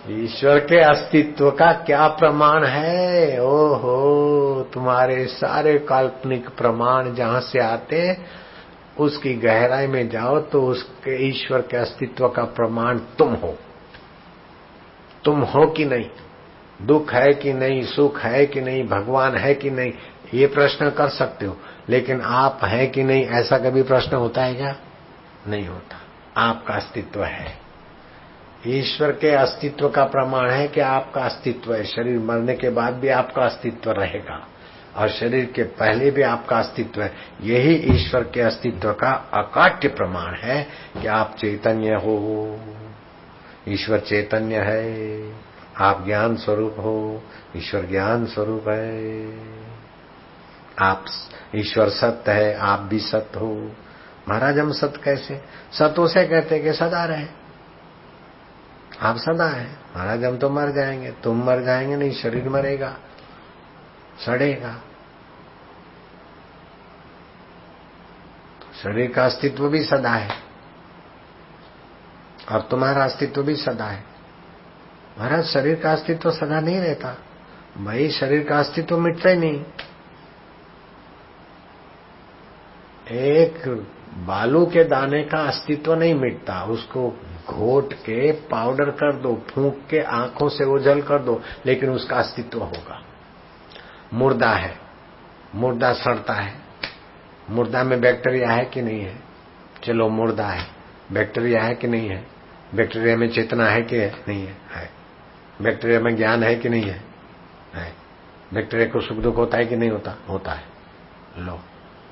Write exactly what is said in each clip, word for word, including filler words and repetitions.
ईश्वर के अस्तित्व का क्या प्रमाण है? ओहो, तुम्हारे सारे काल्पनिक प्रमाण जहां से आते हैं उसकी गहराई में जाओ तो उसके ईश्वर के अस्तित्व का प्रमाण तुम हो। तुम हो कि नहीं, दुख है कि नहीं, सुख है कि नहीं, भगवान है कि नहीं, ये प्रश्न कर सकते हो, लेकिन आप है कि नहीं ऐसा कभी प्रश्न होता है क्या? नहीं होता। आपका अस्तित्व है। ईश्वर के अस्तित्व का प्रमाण है कि आपका अस्तित्व है। शरीर मरने के बाद भी आपका अस्तित्व रहेगा और शरीर के पहले भी आपका अस्तित्व है। यही ईश्वर के अस्तित्व का अकाट्य प्रमाण है कि आप चैतन्य हो। ईश्वर चैतन्य है, आप ज्ञान स्वरूप हो, ईश्वर ज्ञान स्वरूप है। आप ईश्वर सत्य है, आप भी सत्य हो। महाराज हम सत्य कैसे? सत्य उसे कहते कि सदा रहे। आप सदा है। महाराज हम तो मर जाएंगे। तुम मर जाएंगे नहीं, शरीर मरेगा, सड़ेगा। शरीर का अस्तित्व भी सदा है और तुम्हारा अस्तित्व भी सदा है। महाराज शरीर का अस्तित्व सदा नहीं रहता। भाई शरीर का अस्तित्व मिटता ही नहीं। एक बालू के दाने का अस्तित्व नहीं मिटता, उसको घोट के पाउडर कर दो, फूंक के आंखों से ओझल कर दो, लेकिन उसका अस्तित्व होगा। मुर्दा है, मुर्दा सड़ता है, मुर्दा में बैक्टीरिया है कि नहीं है? चलो मुर्दा है, बैक्टीरिया है कि नहीं है? बैक्टीरिया में चेतना है कि नहीं है? है। बैक्टीरिया में ज्ञान है कि नहीं है? है। बैक्टीरिया को सुख दुख होता है कि नहीं होता? होता है। लो,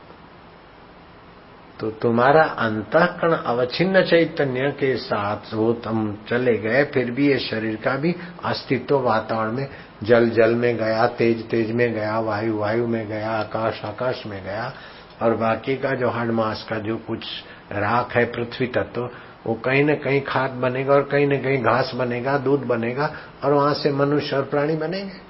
तो तुम्हारा अंतःकरण अवच्छिन्न चैतन्य के साथ वो तुम चले गए, फिर भी ये शरीर का भी अस्तित्व वातावरण में, जल जल में गया, तेज तेज में गया, वायु वायु में गया, आकाश आकाश में गया, और बाकी का जो हाड़ मास का जो कुछ राख है पृथ्वी तत्व, वो कहीं न कहीं खाद बनेगा और कहीं न कहीं घास बनेगा, दूध बनेगा, और वहां से मनुष्य और प्राणी बनेंगे।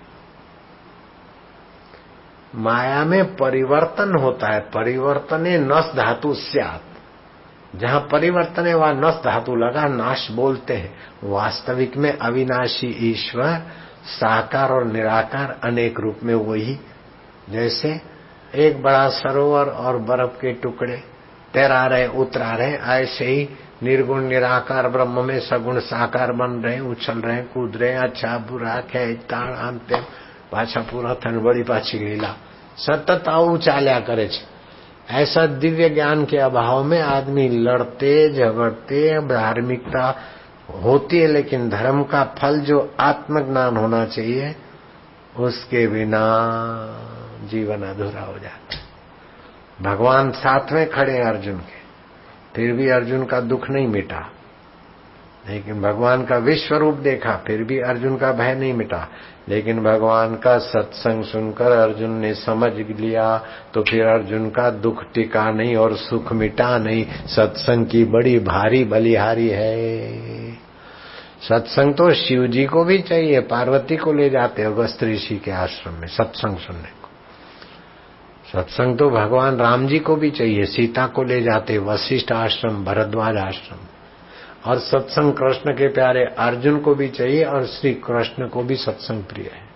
माया में परिवर्तन होता है। परिवर्तने नस धातु स्यात्। जहां परिवर्तन है वहां नस धातु लगा, नाश बोलते हैं। वास्तविक में अविनाशी ईश्वर साकार और निराकार अनेक रूप में वही। जैसे एक बड़ा सरोवर और बर्फ के टुकड़े तैरा रहे उतरा रहे, ऐसे ही निर्गुण निराकार ब्रह्म में सगुण साकार बन रहे, उछल रहे, कूद रहे, अच्छा बुरा खेच ताण आम तेम पाछा पूरा थन बड़ी पाछी लीला सतत आऊ चाल्या करे छे। ऐसा दिव्य ज्ञान के अभाव में आदमी लड़ते झगड़ते, धार्मिकता होती है, लेकिन धर्म का फल जो आत्मज्ञान होना चाहिए उसके बिना जीवन अधूरा हो जाता है। भगवान साथ में खड़े अर्जुन के, फिर भी अर्जुन का दुख नहीं मिटा। लेकिन भगवान का विश्व रूप देखा, फिर भी अर्जुन का भय नहीं मिटा। लेकिन भगवान का सत्संग सुनकर अर्जुन ने समझ लिया, तो फिर अर्जुन का दुख टिका नहीं और सुख मिटा नहीं। सत्संग की बड़ी भारी बलिहारी है। सत्संग तो शिव जी को भी चाहिए, पार्वती को ले जाते अगस्त्य ऋषि के आश्रम में सत्संग सुनने को। सत्संग तो भगवान राम जी को भी चाहिए, सीता को ले जाते वशिष्ठ आश्रम, भरद्वाज आश्रम। और सत्संग कृष्ण के प्यारे अर्जुन को भी चाहिए, और श्री कृष्ण को भी सत्संग प्रिय है।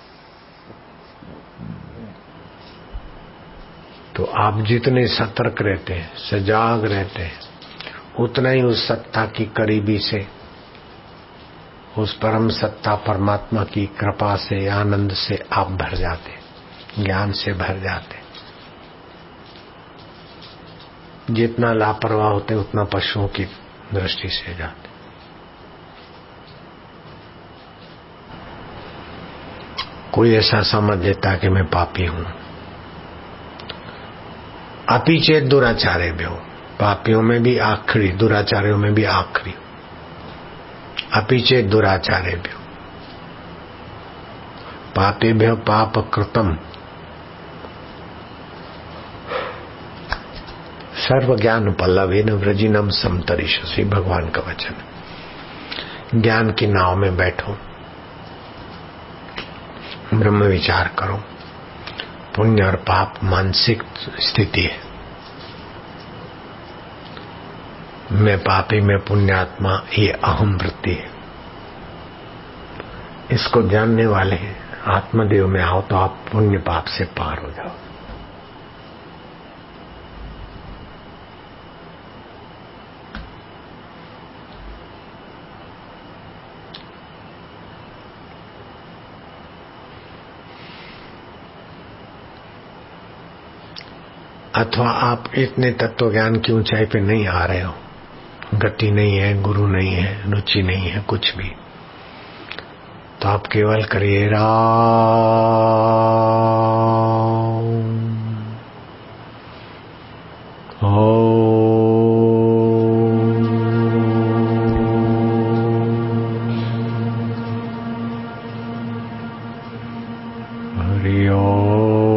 तो आप जितने सतर्क रहते हैं, सजाग रहते हैं, उतना ही उस सत्ता की करीबी से, उस परम सत्ता परमात्मा की कृपा से, आनंद से आप भर जाते, ज्ञान से भर जाते। जितना लापरवाह होते उतना पशुओं की दृष्टि से जाते। कोई ऐसा समझ लेता कि मैं पापी हूं। अपि चेत दुराचारेभ्यो, पापियों में भी आखिरी, दुराचारियों में भी आखिरी। अपि चेत दुराचारेभ्यो पापेभ्यो पाप कृतम सर्व ज्ञान पल्लवेन व्रजिनम समतरिष्यसि। भगवान का वचन। ज्ञान की नाव में बैठो, ब्रह्म विचार करो। पुण्य और पाप मानसिक स्थिति है। मैं पापी, मैं पुण्यात्मा, ये अहम वृत्ति है। इसको जानने वाले आत्मदेव में आओ तो आप पुण्य पाप से पार हो जाओ। अथवा आप इतने तत्व ज्ञान की ऊंचाई पे नहीं आ रहे हो, गति नहीं है, गुरु नहीं है, रुचि नहीं है, कुछ भी, तो आप केवल करिए राम हरि ओम।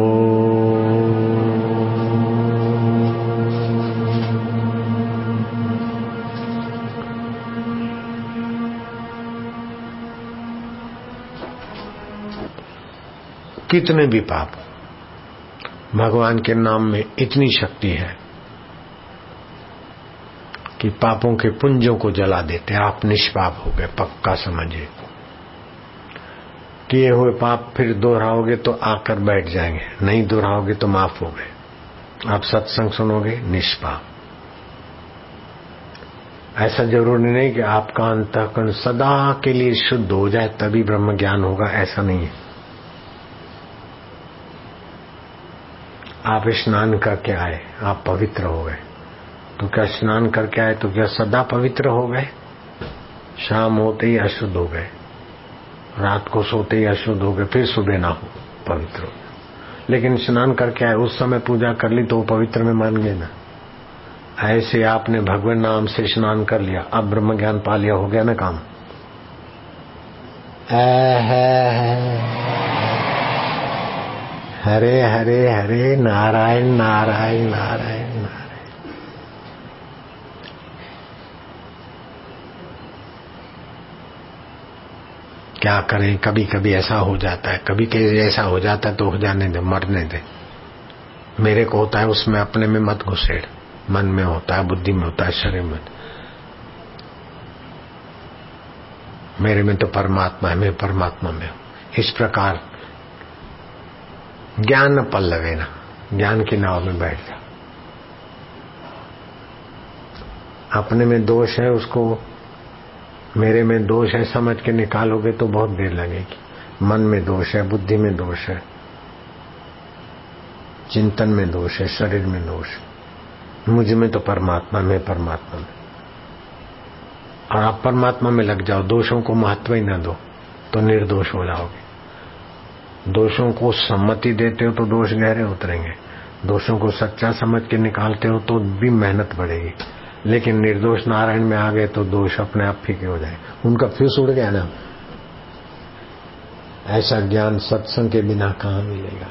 कितने भी पाप, भगवान के नाम में इतनी शक्ति है कि पापों के पुंजों को जला देते। आप निष्पाप हो गए, पक्का समझिए। किए हुए पाप फिर दोहराओगे तो आकर बैठ जाएंगे, नहीं दोहराओगे तो माफ हो गए। आप सत्संग सुनोगे, निष्पाप। ऐसा जरूरी नहीं कि आपका अंतःकरण सदा के लिए शुद्ध हो जाए तभी ब्रह्म ज्ञान होगा, ऐसा नहीं है। आप स्नान करके आए, आप पवित्र हो गए, तो क्या स्नान करके आए तो क्या सदा पवित्र हो गए? शाम होते ही अशुद्ध हो गए, रात को सोते ही अशुद्ध हो गए, फिर सुबह ना हो पवित्र हो गए। लेकिन स्नान करके आए, उस समय पूजा कर ली तो वो पवित्र में मान गए ना। ऐसे आपने भगवान नाम से स्नान कर लिया, अब ब्रह्म ज्ञान पा लिया, हो गया ना काम। हरे हरे हरे नारायण नारायण नारायण नारायण। क्या करें, कभी कभी ऐसा हो जाता है, कभी कभी ऐसा हो जाता है तो हो जाने दे, मरने दे। मेरे को होता है उसमें अपने में मत घुसेड़। मन में होता है, बुद्धि में होता है, शरीर में। मेरे में तो परमात्मा है, मैं परमात्मा में हूं। इस प्रकार ज्ञान न पल्लवे ना, ज्ञान की नाव में बैठ जा। अपने में दोष है, उसको मेरे में दोष है समझ के निकालोगे तो बहुत देर लगेगी। मन में दोष है, बुद्धि में दोष है, चिंतन में दोष है, शरीर में दोष है। मुझ में तो परमात्मा में, परमात्मा में। और आप परमात्मा में लग जाओ, दोषों को महत्व ही न दो तो निर्दोष हो जाओगे। दोषों को सम्मति देते हो तो दोष गहरे उतरेंगे, दोषों को सच्चा समझ के निकालते हो तो भी मेहनत बढ़ेगी। लेकिन निर्दोष नारायण में आ गए तो दोष अपने आप फीके हो जाए, उनका फ्यूज उड़ गया ना। ऐसा ज्ञान सत्संग के बिना कहां मिलेगा।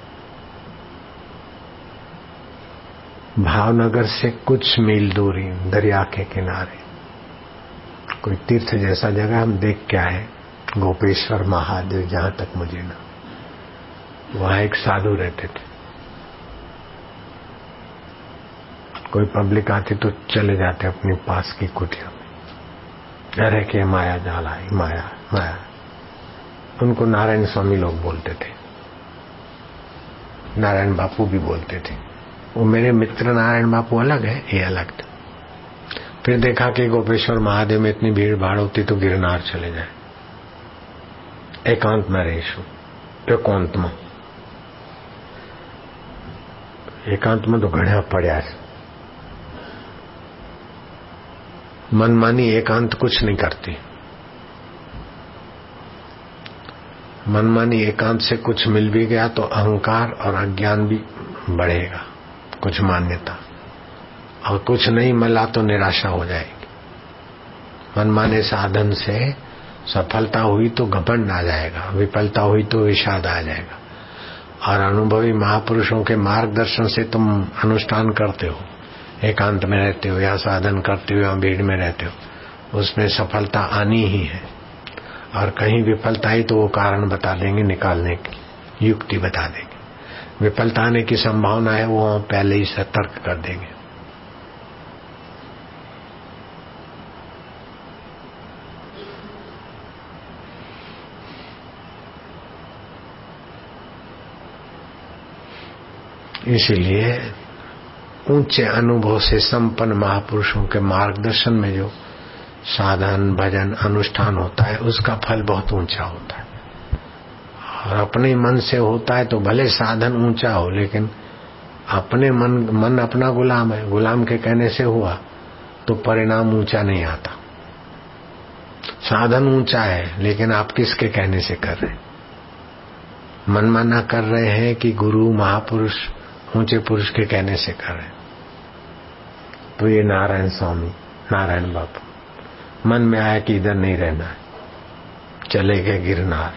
भावनगर से कुछ मील दूरी, दरिया के किनारे कोई तीर्थ जैसा जगह हम देख के आए, गोपेश्वर महादेव, जहां तक मुझे ना। वहां एक साधु रहते थे, कोई पब्लिक आती तो चले जाते अपनी पास की कुटिया में। अरे के माया जाल आई, माया माया। उनको नारायण स्वामी लोग बोलते थे, नारायण बापू भी बोलते थे। वो मेरे मित्र नारायण बापू अलग है, ये अलग था। फिर देखा कि गोपेश्वर महादेव में इतनी भीड़ भाड़ होती तो गिरनार चले जाए, एकांत में रहीशु। एकांत में एकांत में तो घड़ा पड़ा। मनमानी एकांत कुछ नहीं करती। मनमानी एकांत से कुछ मिल भी गया तो अहंकार और अज्ञान भी बढ़ेगा, कुछ मान्यता। और कुछ नहीं मिला तो निराशा हो जाएगी। मनमाने साधन से सफलता हुई तो घमंड आ जाएगा, विफलता हुई तो विषाद आ जाएगा। और अनुभवी महापुरुषों के मार्गदर्शन से तुम अनुष्ठान करते हो, एकांत में रहते हो या साधन करते हो या भीड़ में रहते हो, उसमें सफलता आनी ही है। और कहीं विफलता ही तो वो कारण बता देंगे, निकालने की युक्ति बता देंगे। विफलता आने की संभावना है, वो पहले ही सतर्क कर देंगे। इसीलिए ऊंचे अनुभव से संपन्न महापुरुषों के मार्गदर्शन में जो साधन भजन अनुष्ठान होता है उसका फल बहुत ऊंचा होता है। और अपने मन से होता है तो भले साधन ऊंचा हो, लेकिन अपने मन मन अपना गुलाम है, गुलाम के कहने से हुआ तो परिणाम ऊंचा नहीं आता। साधन ऊंचा है लेकिन आप किसके कहने से कर रहे हैं? मनमाना कर रहे हैं कि गुरु महापुरुष ऊंचे पुरुष के कहने से कर रहे हैं? तो ये नारायण स्वामी नारायण बापू मन में आया कि इधर नहीं रहना है, चले गए गिरनार।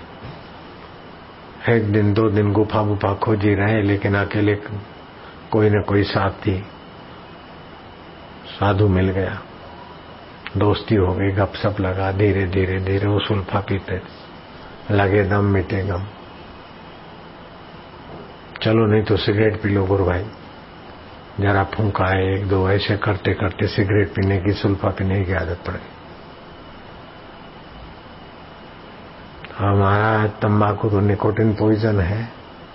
एक दिन दो दिन गुफा गुफा खोजी रहे, लेकिन अकेले कोई न कोई साथी साधु मिल गया, दोस्ती हो गई, गपशप लगा। धीरे धीरे धीरे वो सुल्फा पीते, लगे दम मिटे गम। चलो नहीं तो सिगरेट पी लो गुरु भाई, जरा फूंका है एक दो। ऐसे करते करते सिगरेट पीने की सुल्फा पीने की आदत पड़ गई। हमारा तंबाकू तो निकोटिन पॉइजन है।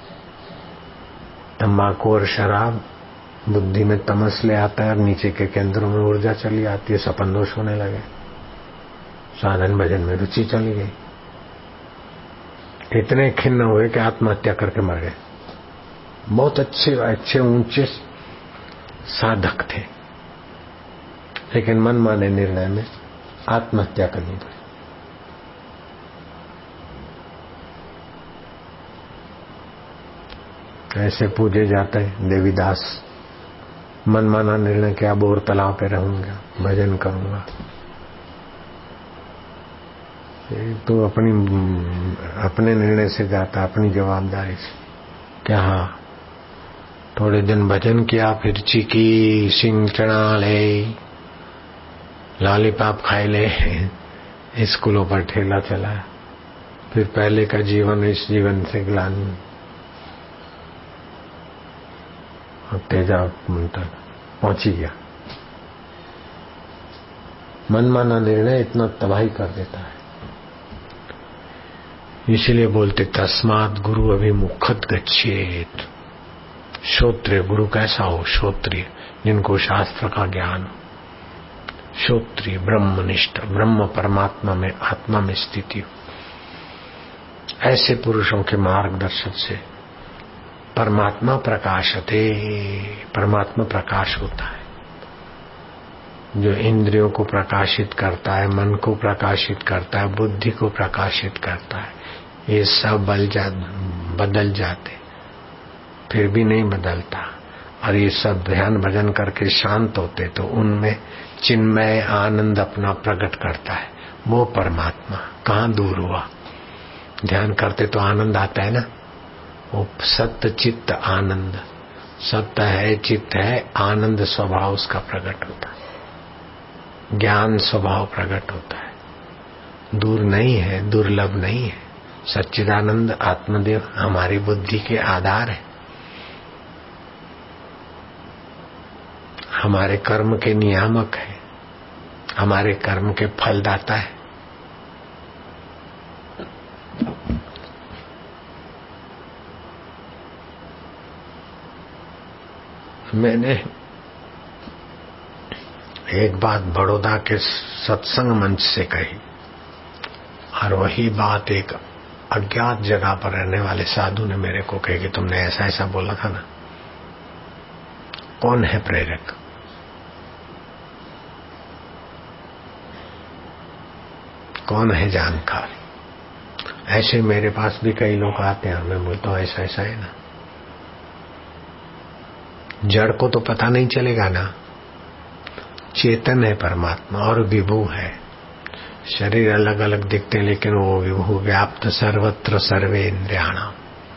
तंबाकू और शराब बुद्धि में तमस ले आता है और नीचे के केंद्रों में ऊर्जा चली आती है, सपन दोष होने लगे, साधन भजन में रुचि चली गई। इतने खिन्न हुए कि आत्महत्या करके मर गए। बहुत अच्छे अच्छे ऊंचे साधक थे, लेकिन मनमाने निर्णय में आत्महत्या करनी पड़ी। ऐसे पूजे जाते हैं देवीदास। मनमाना निर्णय किया, बोर तालाब पे रहूंगा, भजन करूंगा। तो अपनी अपने निर्णय से जाता, अपनी जवाबदारी से। क्या हाँ, थोड़े दिन भजन किया, फिर चीकी सिंह चना ले, लॉलीपॉप खाए ले, स्कूलों पर ठेला चलाया। फिर पहले का जीवन इस जीवन से ग्लानि, तेजा तक पहुंची गया। मनमाना निर्णय इतना तबाही कर देता है। इसलिए बोलते तस्मात् गुरु अभिमुखत गच्छेत। श्रोत्रिय गुरु कैसा हो? श्रोत्रिय, जिनको शास्त्र का ज्ञान हो, श्रोत्रिय ब्रह्मनिष्ठ, ब्रह्म परमात्मा में आत्मा में स्थिति हो। ऐसे पुरुषों के मार्गदर्शन से परमात्मा प्रकाशते, परमात्मा प्रकाश होता है। जो इंद्रियों को प्रकाशित करता है, मन को प्रकाशित करता है, बुद्धि को प्रकाशित करता है, ये सब बल जा बदल जाते, फिर भी नहीं बदलता। और ये सब ध्यान भजन करके शांत होते तो उनमें चिन्मय आनंद अपना प्रकट करता है। वो परमात्मा कहाँ दूर हुआ? ध्यान करते तो आनंद आता है ना, वो सत्य चित्त आनंद। सत्य है, चित्त है, आनंद स्वभाव उसका प्रकट होता है, ज्ञान स्वभाव प्रकट होता है। दूर नहीं है, दुर्लभ नहीं है। सच्चिदानंद आत्मदेव हमारी बुद्धि के आधार है, हमारे कर्म के नियामक है, हमारे कर्म के फलदाता है। मैंने एक बात बड़ौदा के सत्संग मंच से कही, और वही बात एक अज्ञात जगह पर रहने वाले साधु ने मेरे को कही कि तुमने ऐसा ऐसा बोला था ना। कौन है प्रेरक? कौन है जानकार? ऐसे मेरे पास भी कई लोग आते हैं, मैं बोलता हूं ऐसा ऐसा है ना। जड़ को तो पता नहीं चलेगा ना। चेतन है परमात्मा और विभू है। शरीर अलग अलग दिखते, लेकिन वो विभू व्याप्त सर्वत्र सर्वे इंद्रियाणाम।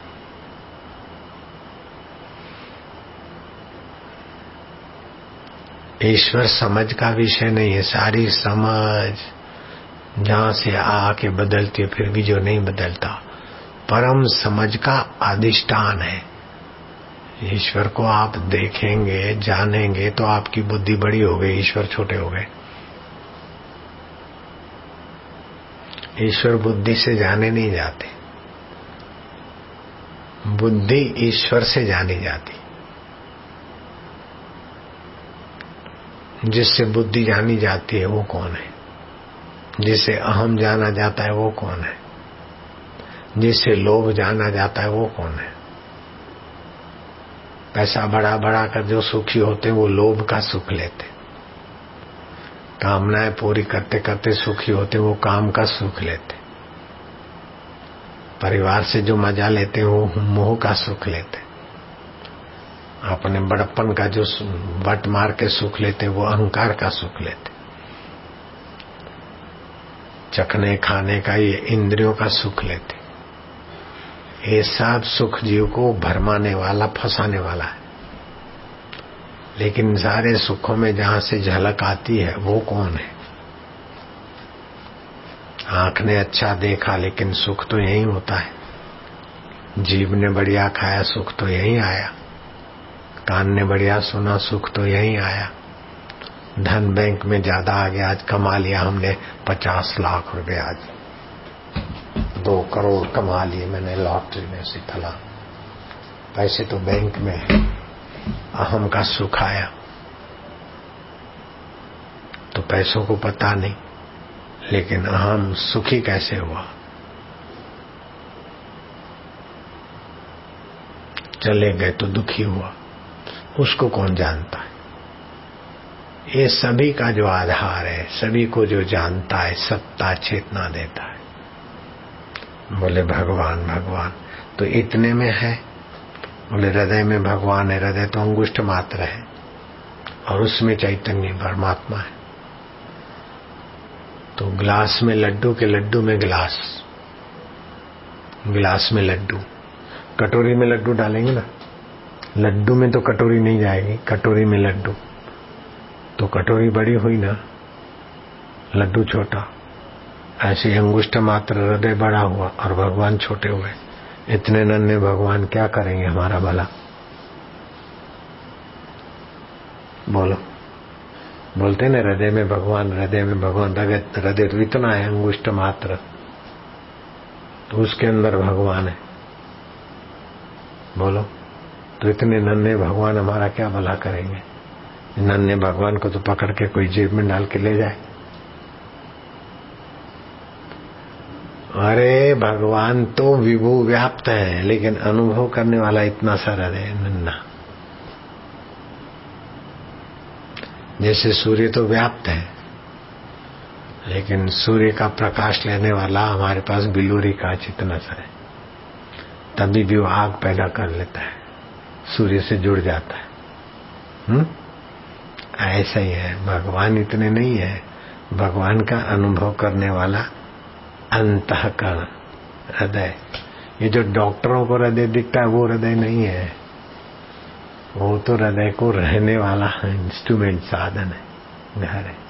ईश्वर समझ का विषय नहीं है। सारी समझ जहां से आके बदलती है, फिर भी जो नहीं बदलता, परम समझ का अधिष्ठान है। ईश्वर को आप देखेंगे, जानेंगे तो आपकी बुद्धि बड़ी हो गई, ईश्वर छोटे हो गए। ईश्वर बुद्धि से जाने नहीं जाते, बुद्धि ईश्वर से जानी जाती। जिससे बुद्धि जानी जाती है वो कौन है? जिसे अहम जाना जाता है वो कौन है? जिसे लोभ जाना जाता है वो कौन है? पैसा बढ़ा बढ़ा कर जो सुखी होते वो लोभ का सुख लेते, कामनाएं पूरी करते करते सुखी होते वो काम का सुख लेते, परिवार से जो मजा लेते वो मोह का सुख लेते, अपने बड़प्पन का जो बट मार के सुख लेते वो अहंकार का सुख लेते, चखने खाने का ये इंद्रियों का सुख लेते। ये सब सुख जीव को भरमाने वाला, फंसाने वाला है। लेकिन सारे सुखों में जहां से झलक आती है वो कौन है? आंख ने अच्छा देखा लेकिन सुख तो यही होता है। जीभ ने बढ़िया खाया सुख तो यही आया। कान ने बढ़िया सुना सुख तो यही आया। धन बैंक में ज्यादा आ गया, आज कमा लिया हमने पचास लाख रुपए, आज दो करोड़ कमा लिए मैंने लॉटरी में से फला, पैसे तो बैंक में है। अहम का सुख आया तो पैसों को पता नहीं, लेकिन अहम सुखी कैसे हुआ? चले गए तो दुखी हुआ, उसको कौन जानता है? ये सभी का जो आधार है, सभी को जो जानता है, सत्ता चेतना देता है। बोले भगवान भगवान तो इतने में है? बोले हृदय में भगवान है। हृदय तो अंगुष्ठ मात्र है और उसमें चैतन्य परमात्मा है। तो गिलास में लड्डू के लड्डू में गिलास, गिलास में लड्डू, कटोरी में लड्डू डालेंगे ना, लड्डू में तो कटोरी नहीं जाएगी, कटोरी में लड्डू, तो कटोरी बड़ी हुई ना, लड्डू छोटा। ऐसे अंगुष्ठ मात्र हृदय बड़ा हुआ और भगवान छोटे हुए। इतने नन्हे भगवान क्या करेंगे हमारा भला? बोलो, बोलते ना हृदय में भगवान, हृदय में भगवान। हृदय तो इतना है अंगुष्ठ मात्र, तो उसके अंदर भगवान है। बोलो, तो इतने नन्हे भगवान हमारा क्या भला करेंगे? नन्हे भगवान को तो पकड़ के कोई जेब में डाल के ले जाए। अरे भगवान तो विभू व्याप्त है, लेकिन अनुभव करने वाला इतना सा हृदय नन्हा। जैसे सूर्य तो व्याप्त है, लेकिन सूर्य का प्रकाश लेने वाला हमारे पास बिलूरी का चितना सा है, तभी भी वो आग पैदा कर लेता है, सूर्य से जुड़ जाता है। हम्म ऐसा ही है, भगवान इतने नहीं है। भगवान का अनुभव करने वाला अंतःकरण हृदय। ये जो डॉक्टरों को हृदय दिखता है वो हृदय नहीं है, वो तो हृदय को रहने वाला इंस्ट्रूमेंट, साधन है, घर है।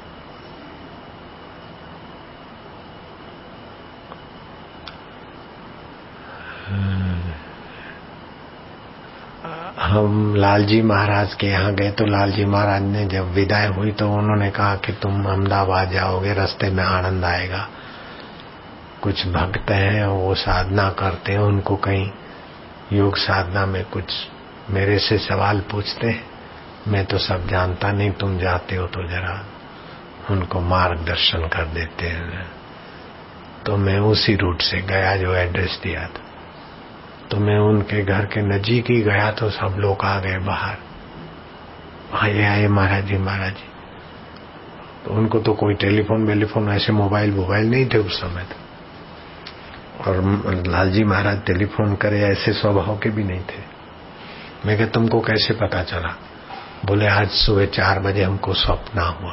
हम लालजी महाराज के यहाँ गए तो लालजी महाराज ने जब विदाई हुई तो उन्होंने कहा कि तुम अहमदाबाद जाओगे, रास्ते में आनंद आएगा। कुछ भक्त हैं वो साधना करते हैं, उनको कहीं योग साधना में कुछ मेरे से सवाल पूछते हैं, मैं तो सब जानता नहीं, तुम जाते हो तो जरा उनको मार्गदर्शन कर देते हैं। तो मैं उसी रूट से गया जो एड्रेस दिया था, तो मैं उनके घर के नजीक ही गया तो सब लोग आ गए बाहर, आए आए महाराज जी महाराज जी। तो उनको तो कोई टेलीफोन वेलीफोन ऐसे मोबाइल मोबाइल नहीं थे उस समय तो, और लालजी महाराज टेलीफोन करे ऐसे स्वभाव के भी नहीं थे। मैं कहा तुमको कैसे पता चला? बोले आज सुबह चार बजे हमको स्वप्न हुआ,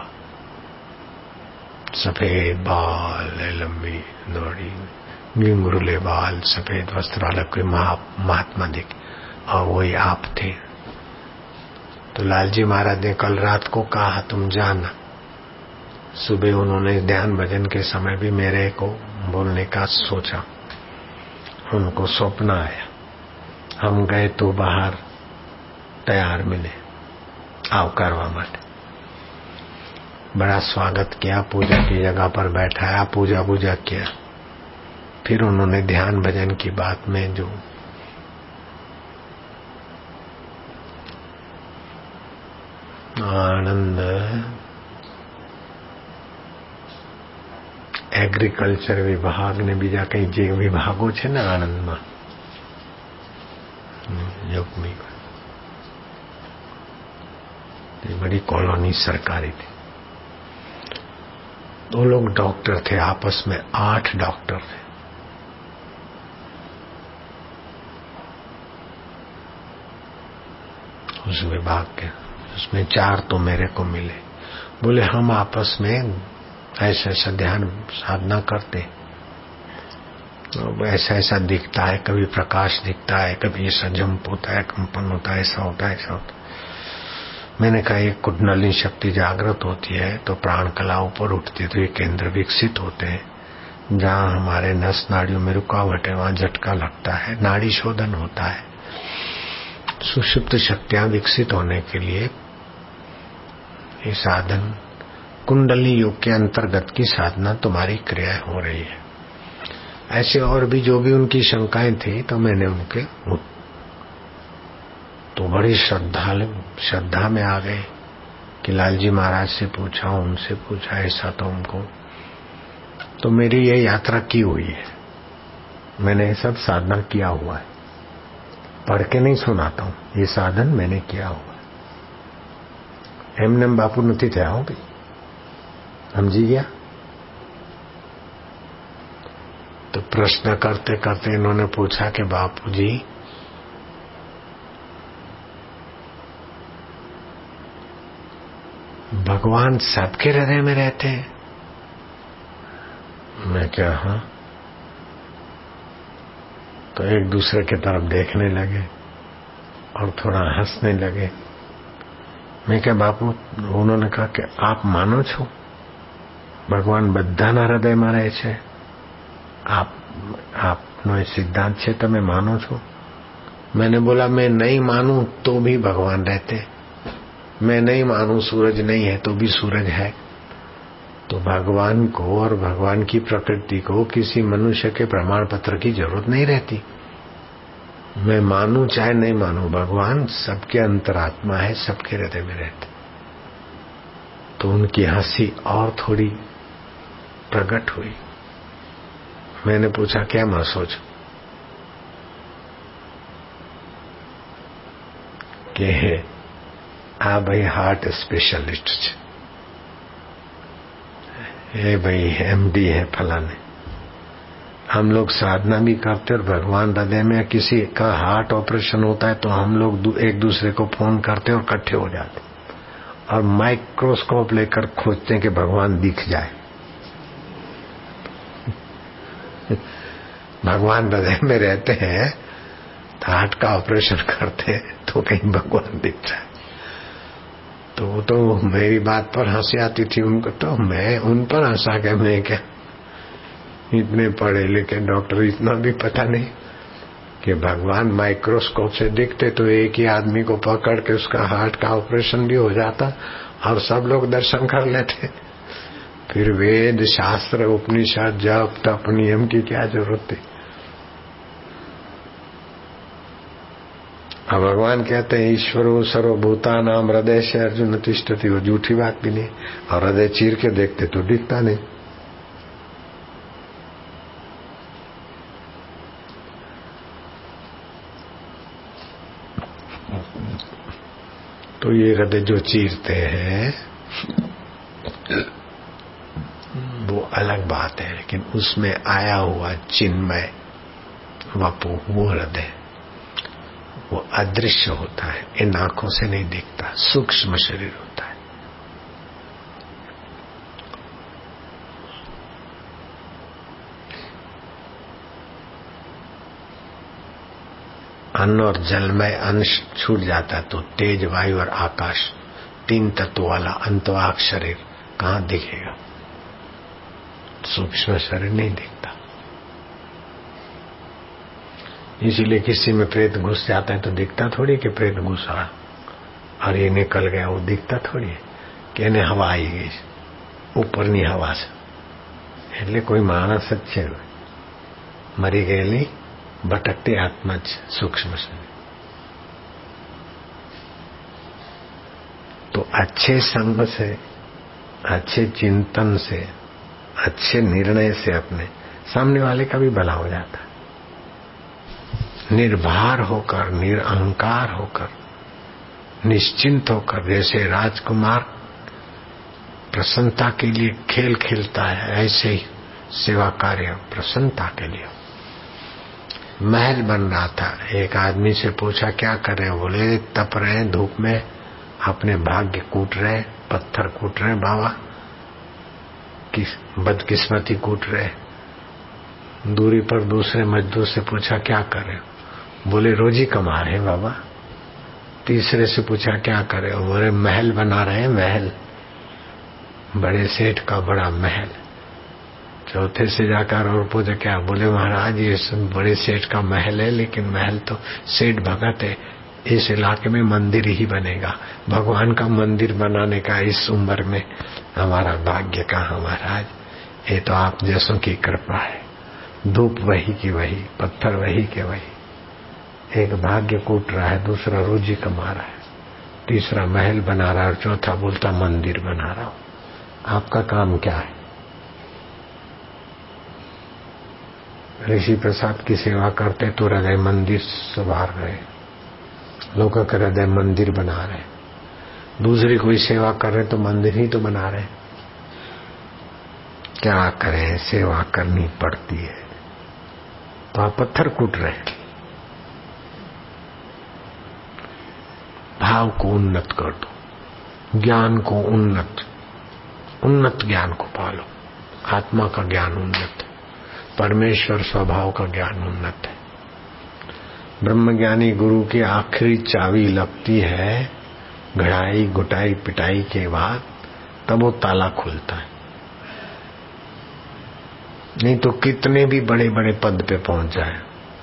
सफेद बाल, लंबी दौड़ी, घुंघरूले बाल, सफेद वस्त्र वाला कोई महात्मा दिखे और वही आप थे। तो लालजी महाराज ने कल रात को कहा तुम जाना। सुबह उन्होंने ध्यान भजन के समय भी मेरे को बोलने का सोचा, उनको स्वप्न आया। हम गए तो बाहर तैयार मिले आवकारवा माटे, बड़ा स्वागत किया, पूजा की जगह पर बैठाया, पूजा पूजा किया। फिर उन्होंने ध्यान भजन की बात में जो आनंद એગ્રીકલ્ચર વિભાગ ને બીજા કઈ જે વિભાગો છે ને આણંદમાં योगमी बड़ी कॉलोनी सरकारी थी। दो लोग डॉक्टर थे, आपस में आठ डॉक्टर थे। उस विभाग के उसमें चार तो मेरे को मिले। बोले हम आपस में ऐसा ऐसा ध्यान साधना करते, तो ऐसा ऐसा दिखता है, कभी प्रकाश दिखता है, कभी ऐसा जंप होता है, कंपन होता है, ऐसा होता है ऐसा होता है। मैंने कहा ये कुंडलिनी शक्ति जागृत होती है तो प्राण कला ऊपर उठती है, तो ये केंद्र विकसित होते हैं। जहाँ हमारे नस नाड़ियों में रुकावट है वहां झटका लगता है, नाड़ी शोधन होता है। सुषुप्त शक्तियां विकसित होने के लिए ये साधन कुंडली योग के अंतर्गत की साधना तुम्हारी क्रिया हो रही है। ऐसे और भी जो भी उनकी शंकाएं थी तो मैंने उनके तो बड़ी श्रद्धा श्रद्धा में आ गए कि लालजी महाराज से पूछा, उनसे पूछा, ऐसा तो उनको तो मेरी ये यात्रा की हुई है। मैंने सब साधना किया हुआ है, पढ़ के नहीं सुनाता हूं, ये साधन मैंने किया हुआ है। एमने बापू नहीं थे हो भाई, समझी गया। तो प्रश्न करते करते इन्होंने पूछा कि बापूजी भगवान सबके हृदय में रहते हैं? मैं क्या हाँ। तो एक दूसरे की तरफ देखने लगे और थोड़ा हंसने लगे। मैं क्या बापू, उन्होंने कहा कि आप मानो छो भगवान बधाना हृदय में रहे छे? आप आपनो सिद्धांत छे, तमे मानो छो? मैंने बोला मैं नहीं मानूं तो भी भगवान रहते, मैं नहीं मानूं सूरज नहीं है तो भी सूरज है। तो भगवान को और भगवान की प्रकृति को किसी मनुष्य के प्रमाण पत्र की जरूरत नहीं रहती। मैं मानूं चाहे नहीं मानूं, भगवान सबके अंतरात्मा है, सबके हृदय में रहते। तो उनकी हंसी और थोड़ी प्रकट हुई। मैंने पूछा क्या मैं सोचूं કે આ ભાઈ हार्ट स्पेशलिस्ट છે, ये भाई एमडी है फलाने। हम लोग साधना भी करते और भगवान हृदय में किसी का हार्ट ऑपरेशन होता है तो हम लोग एक दूसरे को फोन करते और इकट्ठे हो जाते और माइक्रोस्कोप लेकर खोजते हैं कि भगवान दिख जाए। भगवान हृदय में रहते हैं तो हार्ट का ऑपरेशन करते हैं तो कहीं भगवान दिख जाए। तो वो तो मेरी बात पर हंसी आती थी उनको, तो मैं उन पर हंसा के मैं क्या इतने पढ़े लिखे डॉक्टर, इतना भी पता नहीं कि भगवान माइक्रोस्कोप से दिखते तो एक ही आदमी को पकड़ के उसका हार्ट का ऑपरेशन भी हो जाता और सब लोग दर्शन कर लेते। फिर वेद शास्त्र उपनिषद जप तप नियम की क्या जरूरत थी? अब भगवान कहते हैं ईश्वरो सर्वभूतानां हृदय से अर्जुन तिष्ठति, वो झूठी बात भी नहीं। और हृदय चीर के देखते तो दिखता नहीं। तो ये हृदय जो चीरते हैं वो अलग बात है, लेकिन उसमें आया हुआ चिन्मय वपु वो हृदय वो अदृश्य होता है, इन आंखों से नहीं दिखता, सूक्ष्म शरीर होता है। अन्न और जलमय अंश छूट जाता तो तेज वायु और आकाश तीन तत्व वाला अंतवाक शरीर कहां दिखेगा? सूक्ष्म शरीर नहीं दिखता। इसीलिए किसी में प्रेत घुस जाता है तो दिखता थोड़ी कि प्रेत घुसा और ये निकल गया, वो दिखता थोड़ी है कि इन्हें हवा आई गई ઉપરની હવા છે, એટલે કોઈ માણસ જ છે, મરી ગયેલી ભટકતી આત્મા જ सूक्ष्म शरीर। तो अच्छे संग से, अच्छे चिंतन से, अच्छे निर्णय से अपने सामने वाले का भी भला हो जाता है। निर्भर होकर, निरअहंकार होकर, निश्चिंत होकर, जैसे राजकुमार प्रसन्नता के लिए खेल खेलता है, ऐसे ही सेवा कार्य प्रसन्नता के लिए। महल बन रहा था, एक आदमी से पूछा क्या कर रहे हो? बोले तप रहे, धूप में अपने भाग्य कूट रहे, पत्थर कूट रहे बाबा, किस बदकिस्मती कूट रहे। दूरी पर दूसरे मजदूर से पूछा क्या कर रहे हो? बोले रोजी कमा रहे बाबा। तीसरे से पूछा क्या कर रहे हो? बोले महल बना रहे हैं, महल, बड़े सेठ का बड़ा महल। चौथे से जाकर और पूछा क्या? बोले महाराज ये बड़े सेठ का महल है, लेकिन महल तो सेठ भगत है, इस इलाके में मंदिर ही बनेगा। भगवान का मंदिर बनाने का इस उम्र में हमारा भाग्य कहाँ महाराज, ये तो आप जैसों की कृपा है। धूप वही की वही, पत्थर वही के वही, एक भाग्य कूट रहा है, दूसरा रोजी कमा रहा है, तीसरा महल बना रहा है और चौथा बोलता मंदिर बना रहा हूं। आपका काम क्या है? ऋषि प्रसाद की सेवा करते तो हृदय मंदिर संवार रहे, लोगों का हृदय मंदिर बना रहे। दूसरी कोई सेवा कर रहे तो मंदिर ही तो बना रहे। क्या करें, सेवा करनी पड़ती है। तो आप पत्थर कूट रहे। भाव को उन्नत कर दो, ज्ञान को उन्नत उन्नत ज्ञान को पालो। आत्मा का ज्ञान उन्नत है, परमेश्वर स्वभाव का ज्ञान उन्नत है। ब्रह्मज्ञानी गुरु की आखिरी चाबी लगती है घड़ाई घुटाई पिटाई के बाद, तब वो ताला खुलता है। नहीं तो कितने भी बड़े बड़े पद पे पहुंच जाए,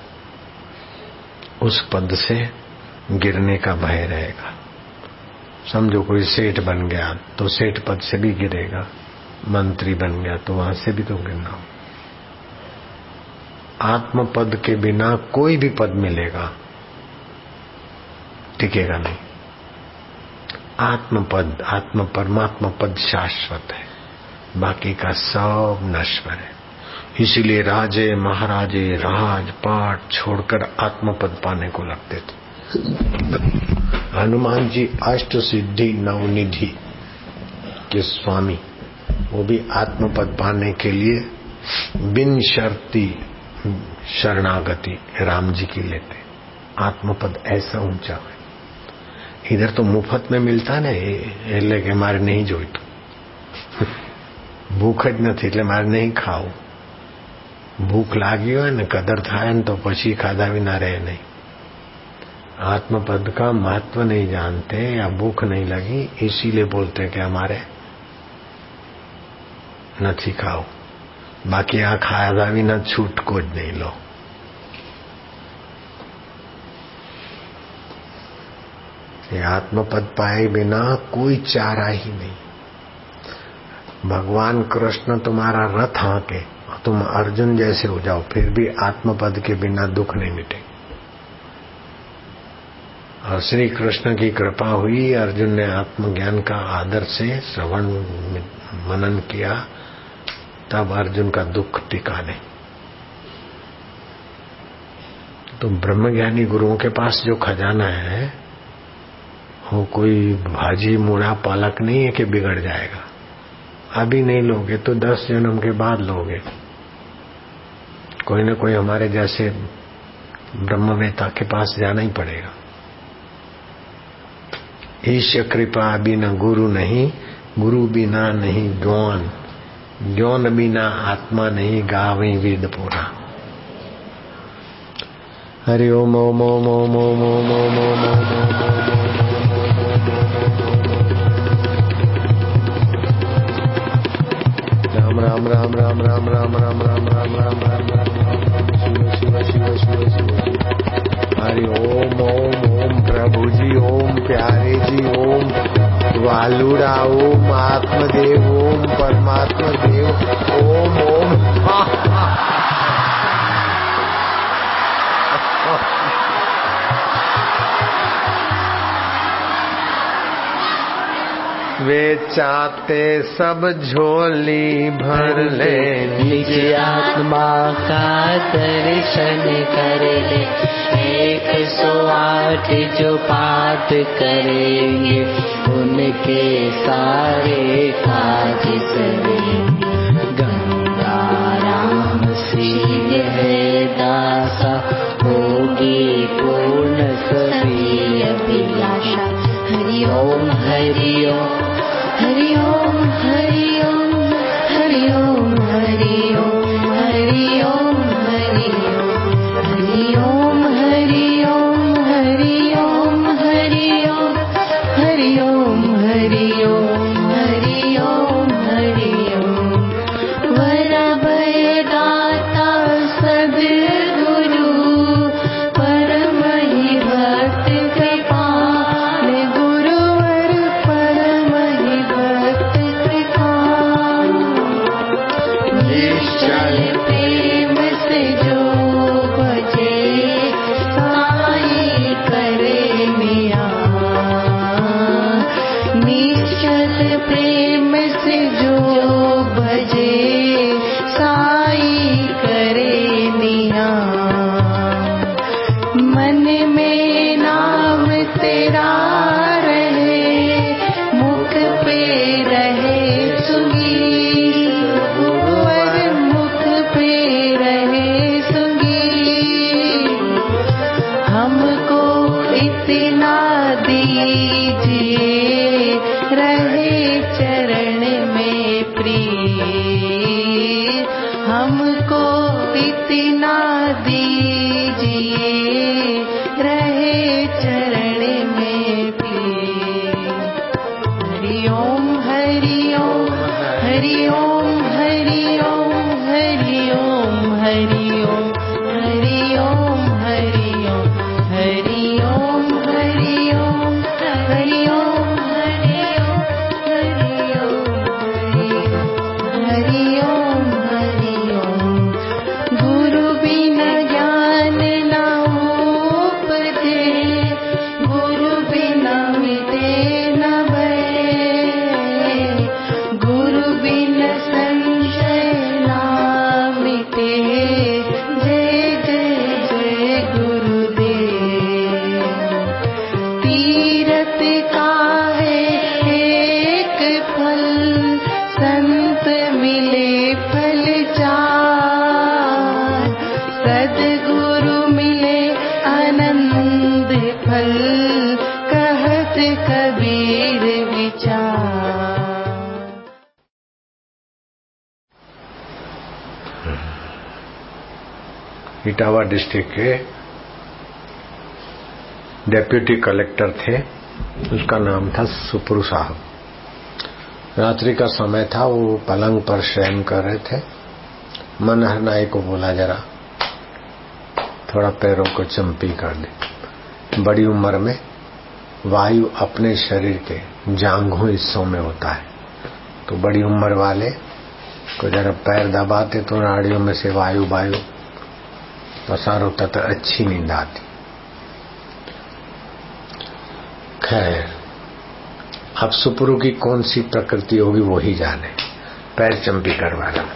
उस पद से गिरने का भय रहेगा। समझो कोई सेठ बन गया तो सेठ पद से भी गिरेगा, मंत्री बन गया तो वहां से भी तो गिरना हो। आत्म पद के बिना कोई भी पद मिलेगा टिकेगा नहीं। आत्म पद, आत्म परमात्मा पद शाश्वत है, बाकी का सब नश्वर है। इसीलिए राजे महाराजे राज पाट छोड़कर आत्म पद पाने को लगते थे। हनुमान जी अष्ट सिद्धि नवनिधि के स्वामी, वो भी आत्म पद पाने के लिए बिन शर्ती शरणागति राम जी की लेते। आत्मपद ऐसा ऊंचा है। इधर तो मुफ्त में मिलता ने, એટલે કે મારે નહીં જોઈતું, ભૂખ જ નથી એટલે મારે નહીં ખાવું। ભૂખ લાગી હોય ને કદર થાય ને તો પછી ખાધા વિના રહે नहीं। आत्मपद का महत्व नहीं जानते या भूख नहीं लगी इसीलिए बोलते हैं कि हमारे નથી ખાઓ, बाकी आ खाधा विना छूट को ज नहीं लो। ये आत्मपद पाए बिना कोई चारा ही नहीं। भगवान कृष्ण तुम्हारा रथ हाँके, तुम अर्जुन जैसे हो जाओ, फिर भी आत्मपद के बिना दुख नहीं मिटे। और श्री कृष्ण की कृपा हुई, अर्जुन ने आत्मज्ञान का आदर से श्रवण मनन किया, तब अर्जुन का दुख टिका नहीं। तो ब्रह्मज्ञानी गुरुओं के पास जो खजाना है वो कोई भाजी मूड़ा पालक नहीं है कि बिगड़ जाएगा। अभी नहीं लोगे तो दस जन्म के बाद लोगे। कोई न कोई हमारे जैसे ब्रह्मवेता के पास जाना ही पड़ेगा। ईश कृपा बिना गुरु नहीं, गुरु बिना नहीं ज्ञान, ज्ञान बिना आत्मा नहीं, गावे वेद पुरा। हरि ओम ओम ओम ओम ओम ओम ओम ओम राम राम राम राम राम राम राम राम राम राम राम शिव शिव शिव शिव शिव। हरि ओम ओम ओम प्रभु जी, ओम प्यारे जी, ओम वालुड़ा, ओम आत्मदेव, ओम परमात्मा देव, ओम ओम। वे चाहते सब झोली भर ले, निज आत्मा का दर्शन कर ले। एक सौ आठ जो पाठ करेंगे उनके सारे काज सरेंगे। गंगा राम सिंह है दासा, होगी पूर्ण सभी अभिलाषा। हरि ओम हरि ओम हरि ओम हरि ओम हरि ओम हरि ओम हरि ओम हरि ओम हरि ओम हरि ओम हरि ओम हरि ओम हरि ओम हरि ओम हरि ओम। वर भय दाता सद्गुरु, परम ही भक्त कृपाल। गुरुवर परम ही भक्त कृपाल। निश्चल प्रेम से जो भजे, साई करे निहाल। निश्चल प्रेम से जो भजे, साई करे निहाल। मन में नाम तेरा रहे, मुख पे रहे सुगी। गुरुवर मुख पे रहे सुगी। हमको इतना दीजिए, रहे चरण में प्रिय। हमको इतना दीजिए, रहे चरण में प्रिय। हरि ओम हरि ओम हरि ओम हरि ओम हरि ओम हरि ओम हरि ओम हरि ओम हरि ओम हरि ओम हरि ओम हरि ओम हरि ओम हरि ओम। गुरु बिना ज्ञान न उपजे, गुरु बिना मिटे न भय। गुरु बिना संशय ना मिटे, जय जय जय गुरुदेव। तीरथ का है एक फल, संत मिले फल चार। सद्गुरु मिले आनंद फल, कहत कबीर विचार। इटावा डिस्ट्रिक्ट के डेप्यूटी कलेक्टर थे, उसका नाम था सुपुरु साहब। रात्रि का समय था, वो पलंग पर शयन कर रहे थे। मनहर नाई को बोला जरा थोड़ा पैरों को चंपी कर दे। बड़ी उम्र में वायु अपने शरीर के जांघों हिस्सों में होता है, तो बड़ी उम्र वाले को जरा पैर दबाते तो नाड़ियों में से वायु वायु पसार होता, तो अच्छी नींद आती। खैर, अब सुपुरु की कौन सी प्रकृति होगी वो ही जाने। पैर चंपी करवा रहा,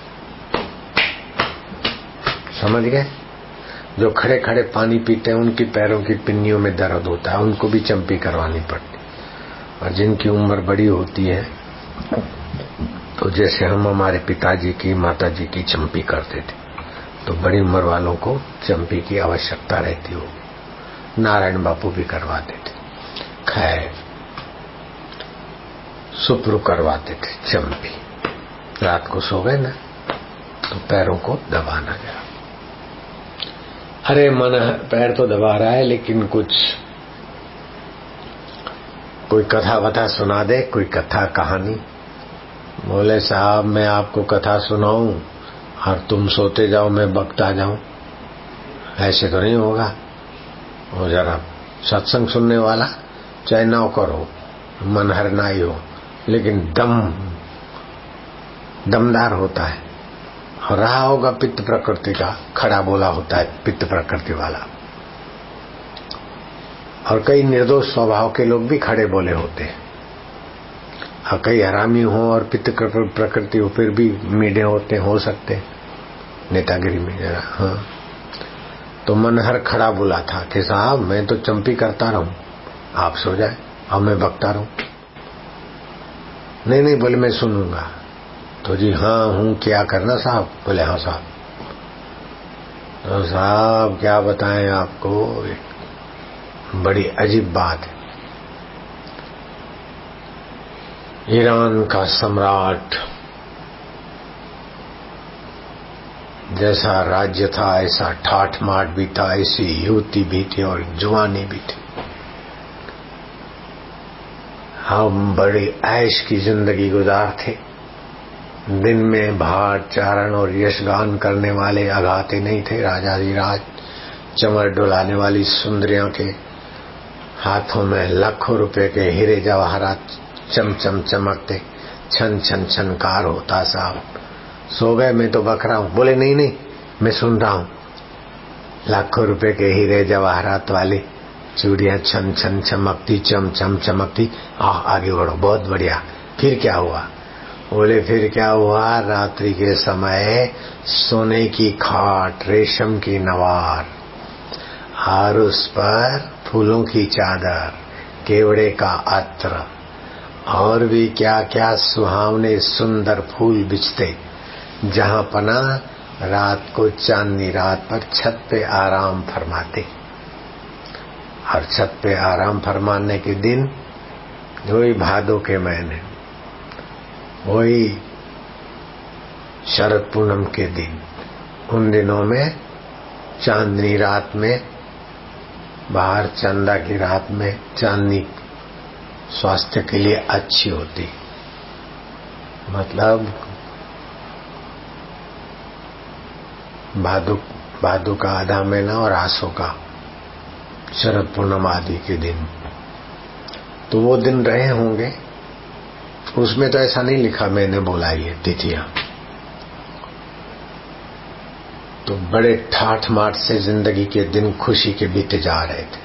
समझ गए? जो खड़े खड़े पानी पीते हैं उनकी पैरों की पिन्नियों में दर्द होता है, उनको भी चंपी करवानी पड़ती। और जिनकी उम्र बड़ी होती है, तो जैसे हम हमारे पिताजी की माताजी की चंपी करते थे, तो बड़ी उम्र वालों को चंपी की आवश्यकता रहती हो। नारायण बापू भी करवाते थे। खैर, सुपुरु करवाते थे चंपी। रात को सो गए ना, तो पैरों को दबाना जरा। अरे मन पैर तो दबा रहा है, लेकिन कुछ कोई कथा वथा सुना दे, कोई कथा कहानी। बोले साहब मैं आपको कथा सुनाऊं और तुम सोते जाओ, मैं बकता जाऊं, ऐसे तो नहीं होगा। और जरा सत्संग सुनने वाला चाहे नौकर हो, मनहर नाई हो, लेकिन दम दमदार होता है। और रहा होगा पित्त प्रकृति का, खड़ा बोला होता है पित्त प्रकृति वाला। और कई निर्दोष स्वभाव के लोग भी खड़े बोले होते हैं। हाँ, कई हरामी हो और पित्त प्रकृति हो फिर भी मीडे होते हो सकते नेतागिरी में जरा। हाँ, तो मनहर खड़ा बोला था कि साहब मैं तो चंपी करता रहूं, आप सो जाए, अब मैं बकता रहूं। नहीं नहीं बोले मैं सुनूंगा। तो जी हाँ हूं, क्या करना साहब? बोले हाँ साहब। तो साहब क्या बताएं आपको, एक बड़ी अजीब बात है। ईरान का सम्राट जैसा राज्य था ऐसा ठाठ माठ भी था, ऐसी युवती भी थी और जवानी भी थी। हम बड़ी ऐश की जिंदगी गुजारते। दिन में भाट चारण और यशगान करने वाले अगाते नहीं थे। राजाधिराज चमर डुलाने वाली सुंदरियों के हाथों में लाखों रुपए के हीरे जवाहरात चम चम चमकते, छन छन छनकार होता। साहब सो गए, मैं तो बक रहा हूं। बोले नहीं नहीं मैं सुन रहा हूं। लाखों रुपए के हीरे जवाहरात वाली चूड़ियां छन छन चमकती, चम चम चमकती। आ, आगे बढ़ो, बहुत बढ़िया। फिर क्या हुआ? बोले फिर क्या हुआ, रात्रि के समय सोने की खाट, रेशम की नवार और उस पर फूलों की चादर, केवड़े का अत्र और भी क्या क्या सुहावने सुंदर फूल बिछते। जहां पना रात को चांदनी रात पर छत पे आराम फरमाते। और छत पे आराम फरमाने के दिन वही भादों के महीने, वही शरद पूनम के दिन, उन दिनों में चांदनी रात में, बाहर चंदा की रात में चांदनी स्वास्थ्य के लिए अच्छी होती। मतलब भादु भादु का आधा महीना और आसो का शरद पूर्णिमा आदि के दिन, तो वो दिन रहे होंगे। उसमें तो ऐसा नहीं लिखा, मैंने बोला ये तिथियां। तो बड़े ठाठ माठ से जिंदगी के दिन खुशी के बीते जा रहे थे।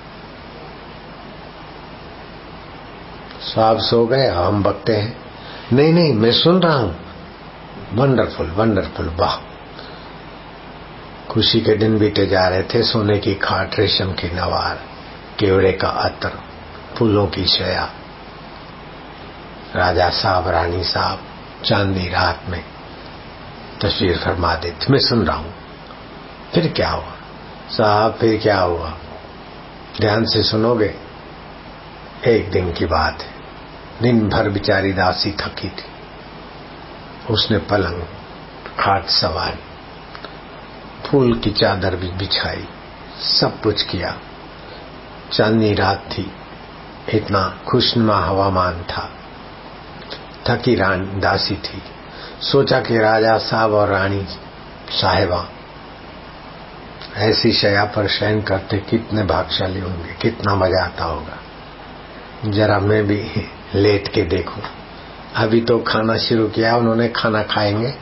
साहब सो गए, हम बकते हैं। नहीं नहीं मैं सुन रहा हूं। वंडरफुल वंडरफुल, वाह। खुशी के दिन बीते जा रहे थे। सोने की खाट, रेशम की नवार, केवड़े का अत्र, फूलों की शया। राजा साहब, रानी साहब चांदनी रात में तस्वीर फरमा देते। मैं सुन रहा हूं। फिर क्या हुआ साहब? फिर क्या हुआ? ध्यान से सुनोगे। एक दिन की बात है। दिन भर बेचारी दासी थकी थी। उसने पलंग खाट सवारी, फूल की चादर भी बिछाई, सब कुछ किया। चांदनी रात थी, इतना खुशनुमा हवामान था। थकी रानी दासी थी। सोचा कि राजा साहब और रानी साहिबा ऐसी शया पर शयन करते कितने भाग्यशाली होंगे, कितना मजा आता होगा। जरा मैं भी लेट के देखूं। अभी तो खाना शुरू किया उन्होंने, खाना खाएंगे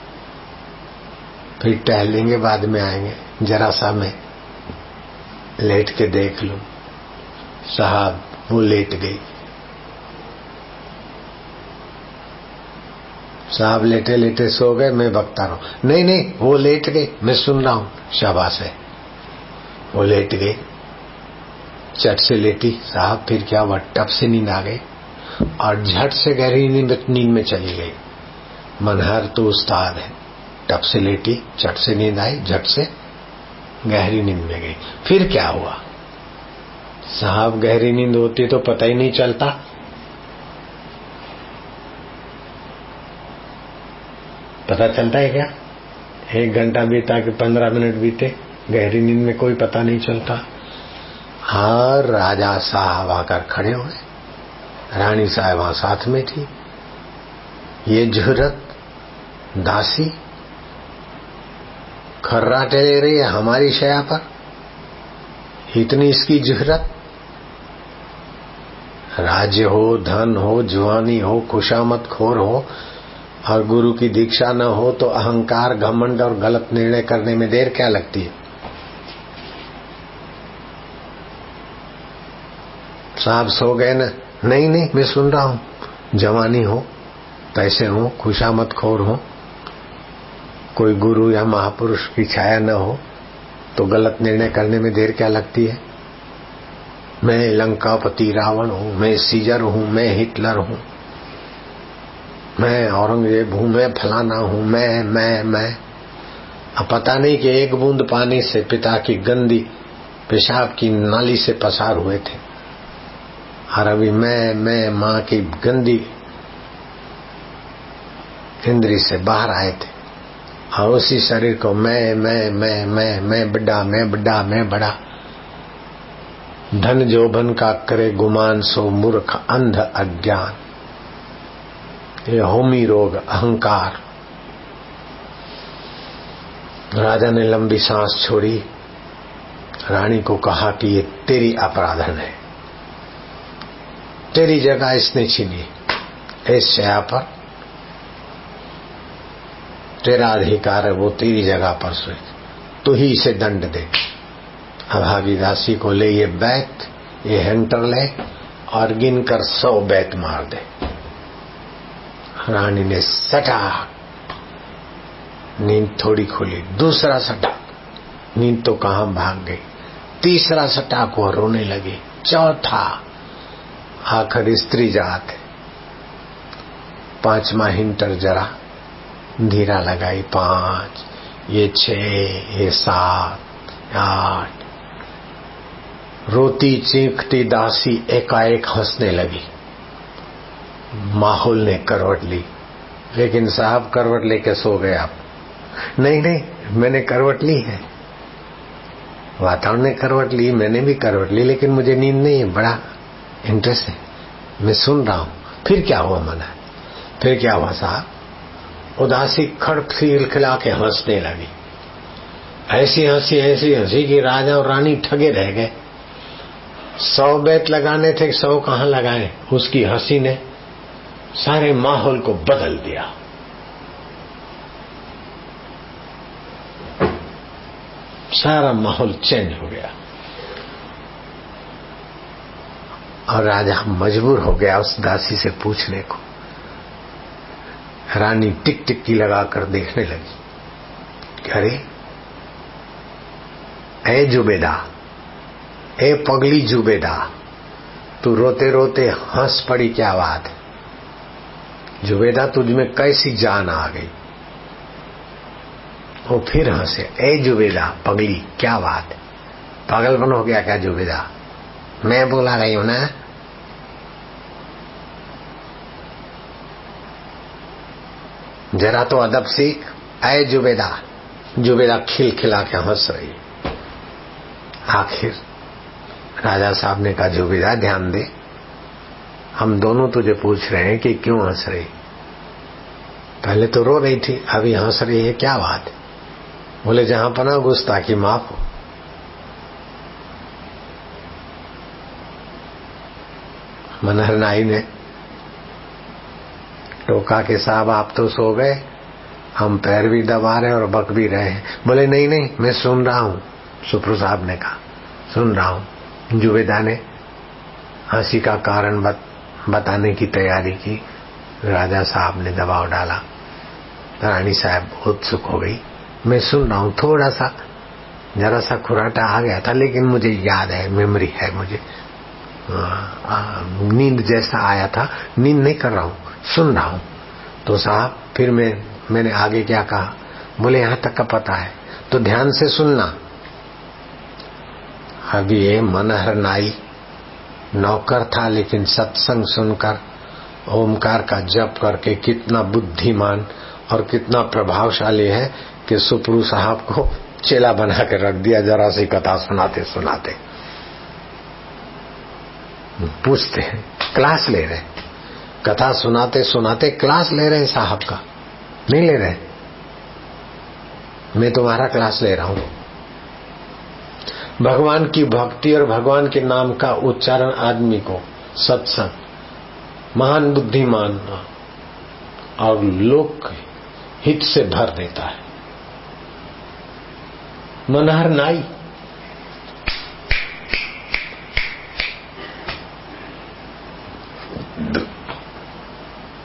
फिर टहलेंगे, बाद में आएंगे। जरा सा मैं लेट के देख लूं। साहब वो लेट गई। साहब लेटे लेटे सो गए, मैं बकता रहा। नहीं नहीं वो लेट गई, मैं सुन रहा हूं। शाबाश है। वो लेट गई, चट से लेटी। साहब फिर क्या हुआ? टप से नींद आ गई और झट से गहरी नींद में चली गई। मनहर तो उस्ताद है। टप से लेटी, चट से नींद आई, झट से गहरी नींद में गई। फिर क्या हुआ? साहब गहरी नींद होती तो पता ही नहीं चलता। पता चलता है क्या? एक घंटा बीता कि पंद्रह मिनट बीते, गहरी नींद में कोई पता नहीं चलता। और राजा साहब आकर खड़े हुए, रानी साहब वहां साथ में थी। ये जुर्रत दासी खर्राटे ले रही है हमारी शया पर, इतनी इसकी जुर्रत। राज्य हो, धन हो, जवानी हो, खुशामद खोर हो और गुरु की दीक्षा न हो तो अहंकार, घमंड और गलत निर्णय करने में देर क्या लगती है? साहब सो गए ना? नहीं नहीं मैं सुन रहा हूं। जवानी हो, पैसे हो, खुशामद खोर हो, कोई गुरु या महापुरुष की छाया न हो तो गलत निर्णय करने में देर क्या लगती है। मैं लंकापति रावण हूं, मैं सीजर हूं, मैं हिटलर हूं, मैं औरंगजेब हूं, मैं फलाना हूं, मैं मैं मैं अब पता नहीं कि एक बूंद पानी से पिता की गंदी पेशाब की नाली से पसार हुए थे और अभी मैं मैं मां की गंदी इंद्री से बाहर आए थे और उसी शरीर को मैं मैं मैं मैं मैं बड़ा मैं बड़ा मैं बड़ा। धन जोबन का करे गुमान सो मूर्ख अंध अज्ञान, ये होमी रोग अहंकार। राजा ने लंबी सांस छोड़ी, रानी को कहा कि ये तेरी अपराधन है, तेरी जगह इसने छीनी, इस शया पर तेरा अधिकार है, वो तेरी जगह पर सोए, तो ही इसे दंड दे। अभागी दासी को ले ये बैत, ये हेंटर ले और गिनकर सौ बैत मार दे। रानी ने सटा, नींद थोड़ी खुली, दूसरा सटा, नींद तो कहां भाग गई, तीसरा सटा को रोने लगी, चौथा, आखिर स्त्री जात है, पांचवा हिंटर जरा धीरा लगाई, पांच, ये छह, ये सात, आठ। रोती चीखती दासी एकाएक हंसने लगी। माहौल ने करवट ली, लेकिन साहब करवट लेके सो गए आप। नहीं नहीं, मैंने करवट ली है, वातावरण ने करवट ली, मैंने भी करवट ली, लेकिन मुझे नींद नहीं है, बड़ा इंटरेस्ट है, मैं सुन रहा हूं। फिर क्या हुआ मना, फिर क्या हुआ साहब? उदासी खड़खील खिला के हंसने लगी, ऐसी हंसी ऐसी हंसी कि राजा और रानी ठगे रह गए। सौ बैत लगाने थे, सौ कहां लगाए, उसकी हंसी ने सारे माहौल को बदल दिया। सारा माहौल चेंज हो गया और राजा मजबूर हो गया उस दासी से पूछने को। रानी टिक टिक्की लगाकर देखने लगी, अरे ए जुबेदा, ए पगली जुबेदा, तू रोते रोते हंस पड़ी, क्या बात है? जुबेदा तुझमें कैसी जान आ गई? वो फिर हंसे, ए जुबेदा पगली, क्या बात है? पागलपन हो गया क्या जुबेदा? मैं बोला रही हूं ना। जरा तो अदब सीख, ऐ जुबेदा। जुबेदा खिल खिला के हंस रही। आखिर राजा साहब ने कहा, जुबेदा ध्यान दे, हम दोनों तुझे पूछ रहे हैं कि क्यों हंस रही? पहले तो रो रही थी, अभी हंस रही है, क्या बात है? बोले जहां पना गुस्ताखी माफ हो। मनहर नाई ने टोका के साहब आप तो सो गए, हम पैर भी दबा रहे और बक भी रहे हैं। बोले नहीं नहीं, मैं सुन रहा हूं। सुप्रू साहब ने कहा, सुन रहा हूं। जुबेदा ने हंसी का कारण बत, बताने की तैयारी की। राजा साहब ने दबाव डाला, रानी साहब उत्सुक हो गई। मैं सुन रहा हूं, थोड़ा सा जरा सा खुराटा आ गया था, लेकिन मुझे याद है, मेमोरी है मुझे, नींद जैसा आया था, नींद नहीं कर रहा हूं, सुन रहा हूं। तो साहब फिर मैं मैंने आगे क्या कहा? बोले यहां तक का पता है, तो ध्यान से सुनना। अभी ये मनहर नाई नौकर था, लेकिन सत्संग सुनकर ओमकार का जप करके कितना बुद्धिमान और कितना प्रभावशाली है कि सुप्रू साहब को चेला बना के रख दिया। जरा सी कथा सुनाते सुनाते पूछते हैं, क्लास ले रहे, कथा सुनाते सुनाते क्लास ले रहे हैं साहब का, नहीं ले रहे, मैं तुम्हारा क्लास ले रहा हूं। भगवान की भक्ति और भगवान के नाम का उच्चारण आदमी को सत्संग महान बुद्धिमान और लोक हित से भर देता है। मनहर नाई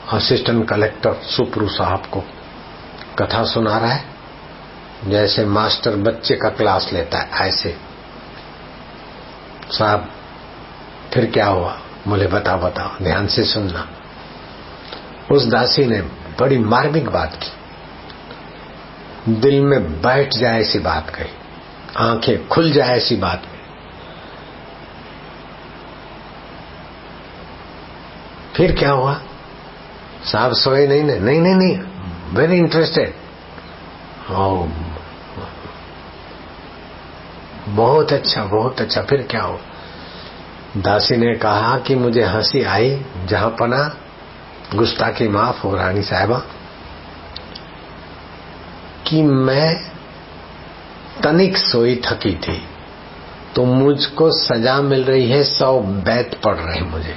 असिस्टेंट कलेक्टर सुप्रू साहब को कथा सुना रहा है, जैसे मास्टर बच्चे का क्लास लेता है ऐसे। साहब फिर क्या हुआ? बोले बताओ बताओ, ध्यान से सुनना। उस दासी ने बड़ी मार्मिक बात की, दिल में बैठ जाए ऐसी बात कही, आंखें खुल जाए ऐसी बात कही। फिर क्या हुआ? साहब सोए नहीं ने? नहीं नहीं नहीं, वेरी इंटरेस्टेड। ओ बहुत अच्छा बहुत अच्छा। फिर क्या हुआ? दासी ने कहा कि मुझे हंसी आई, जहां पना गुस्ताखी माफ हो रानी साहिबा, कि मैं तनिक सोई थकी थी तो मुझको सजा मिल रही है, सौ बैत पड़ रहे मुझे।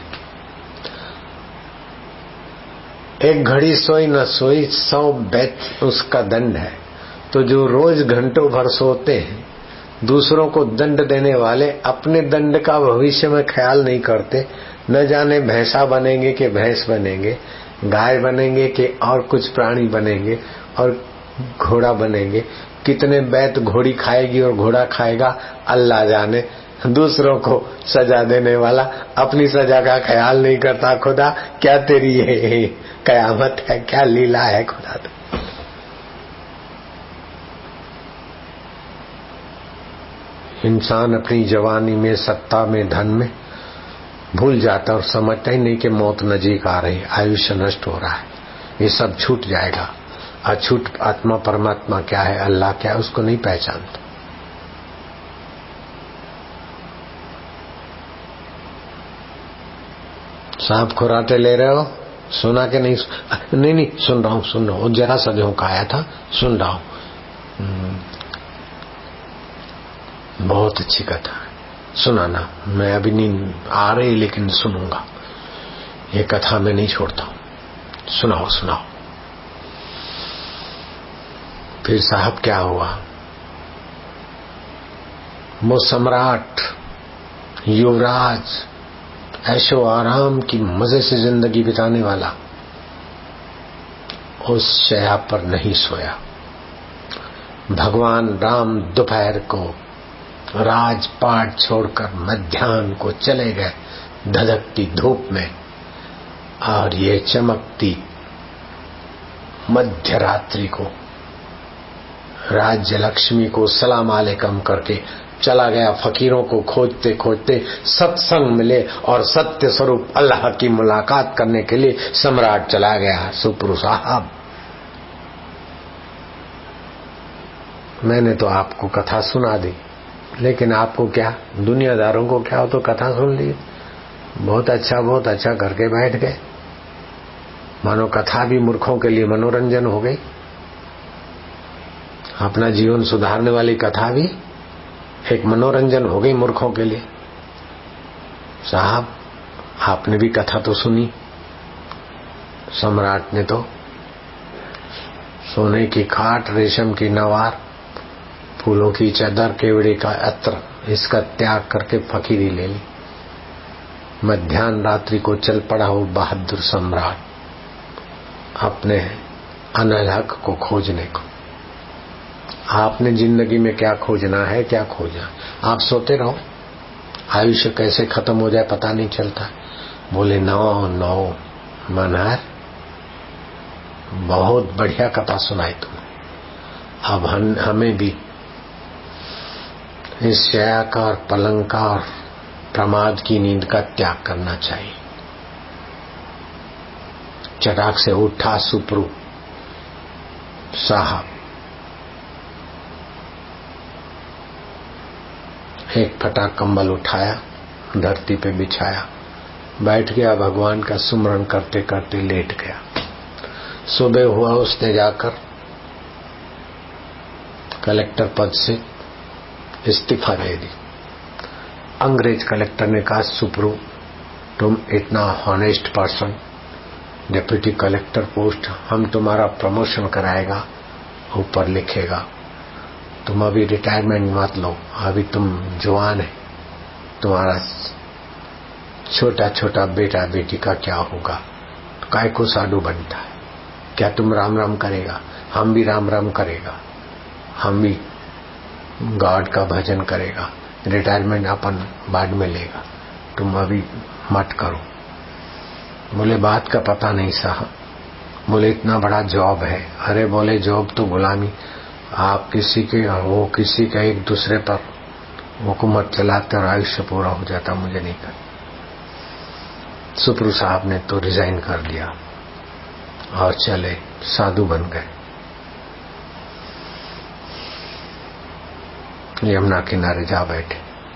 एक घड़ी सोई न सोई, सौ बैत उसका दंड है। तो जो रोज घंटों भर सोते हैं, दूसरों को दंड देने वाले अपने दंड का भविष्य में ख्याल नहीं करते। न जाने भैंसा बनेंगे कि भैंस बनेंगे, गाय बनेंगे कि और कुछ प्राणी बनेंगे, और घोड़ा बनेंगे। कितने बैत घोड़ी खाएगी और घोड़ा खाएगा अल्लाह जाने। दूसरों को सजा देने वाला अपनी सजा का ख्याल नहीं करता। खुदा क्या तेरी ये कयामत है, क्या लीला है खुदा। तो इंसान अपनी जवानी में, सत्ता में, धन में भूल जाता और समझता ही नहीं कि मौत नजीक आ रही, आयुष्य नष्ट हो रहा है, ये सब छूट जाएगा। अछूट आत्मा परमात्मा क्या है, अल्लाह क्या है, उसको नहीं पहचानता। सांप खुराटे ले रहे हो, सुना के नहीं? नहीं नहीं सुन रहा हूं सुन रहा हूं, जरा सा जो आया था सुन रहा हूं। बहुत अच्छी कथा है, सुनाना। मैं अभी नींद आ रही लेकिन सुनूंगा, ये कथा मैं नहीं छोड़ता हूं। सुनाओ सुनाओ। फिर साहब क्या हुआ? वो सम्राट, युवराज, ऐशो आराम की मजे से जिंदगी बिताने वाला, उस शैया पर नहीं सोया। भगवान राम दोपहर को राजपाट छोड़कर मध्याह्न को चले गए धधकती धूप में, और ये चमकती मध्य रात्रि को राज्य लक्ष्मी को सलाम अलैकुम करके चला गया। फकीरों को खोजते खोजते सत्संग मिले और सत्य स्वरूप अल्लाह की मुलाकात करने के लिए सम्राट चला गया। सुप्रू साहब, मैंने तो आपको कथा सुना दी, लेकिन आपको क्या, दुनियादारों को क्या हो तो कथा सुन ली, बहुत अच्छा बहुत अच्छा करके बैठ गए। मानो कथा भी मूर्खों के लिए मनोरंजन हो गई, अपना जीवन सुधारने वाली कथा भी एक मनोरंजन हो गई मूर्खों के लिए। साहब, आपने भी कथा तो सुनी। सम्राट ने तो सोने की खाट, रेशम की नवार, फूलों की चादर, केवड़े का अत्र, इसका त्याग करके फकीरी ले ली। मध्याह्न रात्रि को चल पड़ा वो बहादुर सम्राट अपने अनल हक को खोजने को। आपने जिंदगी में क्या खोजना है, क्या खोजना? आप सोते रहो, आयुष्य कैसे खत्म हो जाए पता नहीं चलता। बोले नौ नौ मनहर, बहुत बढ़िया कथा सुनाई तुमने। अब हम, हमें भी इस शया का और पलंग का और प्रमाद की नींद का त्याग करना चाहिए। चटाक से उठा सुप्रू साहब, एक फटा कंबल उठाया, धरती पे बिछाया, बैठ गया, भगवान का सुमरण करते करते लेट गया। सुबह हुआ, उसने जाकर कलेक्टर पद से इस्तीफा दे दी। अंग्रेज कलेक्टर ने कहा, सुप्रू तुम इतना honest person, deputy collector post, हम तुम्हारा प्रमोशन कराएगा, ऊपर लिखेगा, तुम अभी रिटायरमेंट मत लो, अभी तुम जवान है, तुम्हारा छोटा छोटा बेटा बेटी का क्या होगा, काय को साधु बनता है? क्या तुम राम राम करेगा? हम भी राम राम करेगा, हम भी गॉड का भजन करेगा, रिटायरमेंट अपन बाद में लेगा, तुम अभी मत करो। बोले बात का पता नहीं साहब। बोले इतना बड़ा जॉब है। अरे बोले जॉब तो गुलामी, आप किसी के वो किसी का एक दूसरे पर हुकूमत चलाते और आयुष्य पूरा हो जाता, मुझे नहीं कर। सुप्रू साहब ने तो रिजाइन कर दिया और चले साधु बन गए। यमुना किनारे जा बैठे,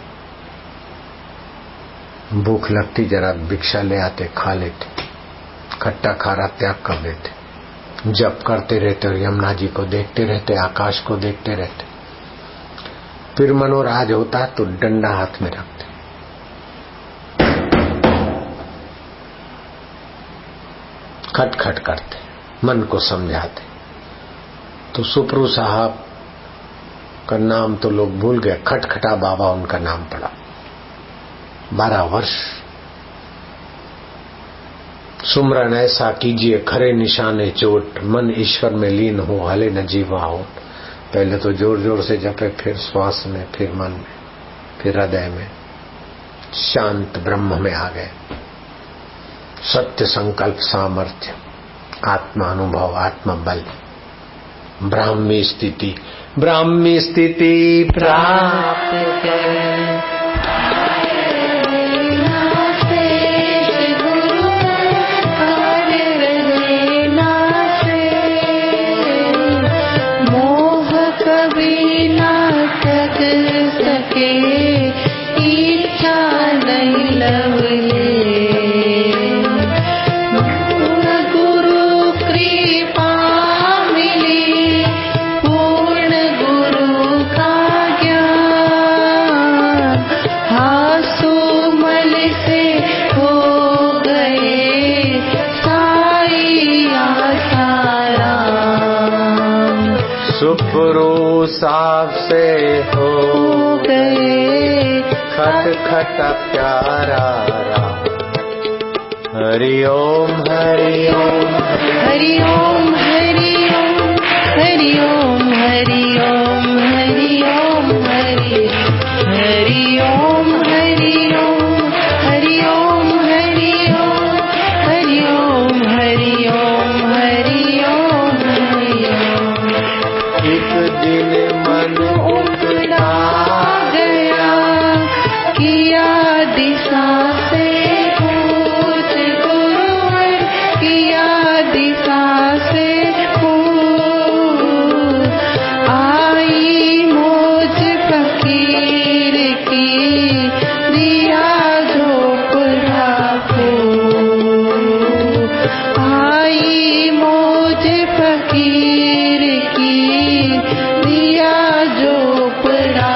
भूख लगती जरा भिक्षा ले आते, खा लेते, खट्टा खारा त्याग कर देते, जप करते रहते और यमुना जी को देखते रहते, आकाश को देखते रहते। फिर मनोराज होता तो डंडा हाथ में रखते, खटखट करते, मन को समझाते। तो सुप्रू साहब का नाम तो लोग भूल गए, खटखटा बाबा उनका नाम पड़ा। बारह वर्ष सुमरन ऐसा कीजिए खरे निशाने चोट, मन ईश्वर में लीन हो हले न जीवा हो। पहले तो जोर जोर से जपे, फिर श्वास में, फिर मन में, फिर हृदय में, शांत ब्रह्म में आ गए। सत्य संकल्प, सामर्थ्य, आत्मा अनुभव, आत्मा बल, ब्राह्मी स्थिति, ब्राह्मी स्थिति प्राप्त कर सुप्रू साहब से हो गए खटखट प्यारा राम। हरि ओम हरि ओम हरि ओम हरि ओम हरि ओम हरि ओम हरि ओम हरि हरि ओम हरि ओम हरि ओम हरि ओम हरि ओम हरि ओम हरि ओम हरि ओम। एक दिन मन उकड़ा गया, किया दिशा से पूछ गुरुवर, किया दिशा से पूछ। आई मौज फकीर की, दिया झोपड़ा फूल। आई मौज फकीर की, दिया झोपड़ा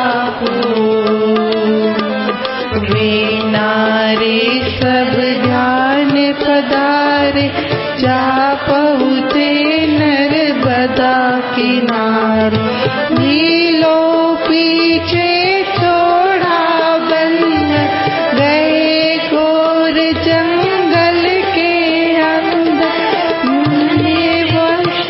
रे सब ध्यान पधारे, जा पहुँचे नर्मदा किनारे। नीलो पीछे छोड़ा बंधन, गए घोर जंगल के अंदर। मुझे वश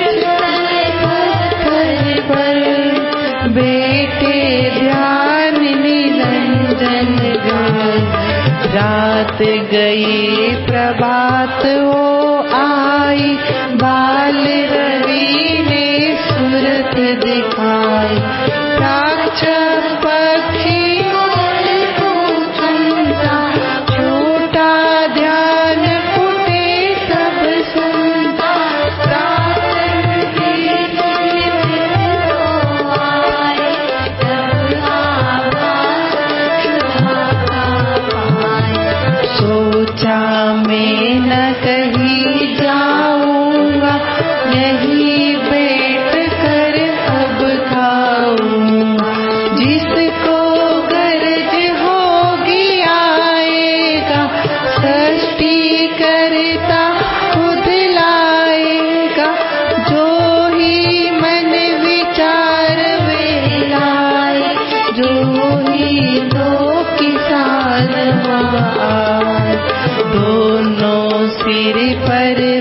पत्थर पर बेटे ध्यान निरंजन गाए। रात गई प्रभात हो आई, बाल रवि ने सूरत दिखाई। राक्षस पक्षी को चुनता, छोटा ध्यान फूटे सब सुनता। सोचा मैं न कहीं जाऊंगा, यहीं बैठ कर अब खाऊंगा। जिसको गरज होगी आएगा, सृष्टि करता खुद लाएगा। जो ही मन विचार वे लाए, जो ही दो किसान आए। दोनों सिर पर